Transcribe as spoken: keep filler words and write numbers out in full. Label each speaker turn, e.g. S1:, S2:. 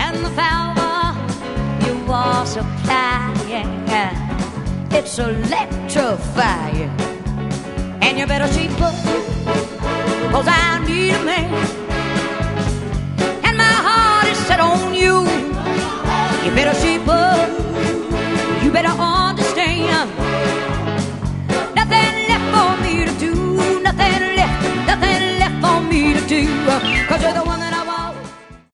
S1: and the power you are supplying, it's electrifying. And you better sleep up, 'cause I need a man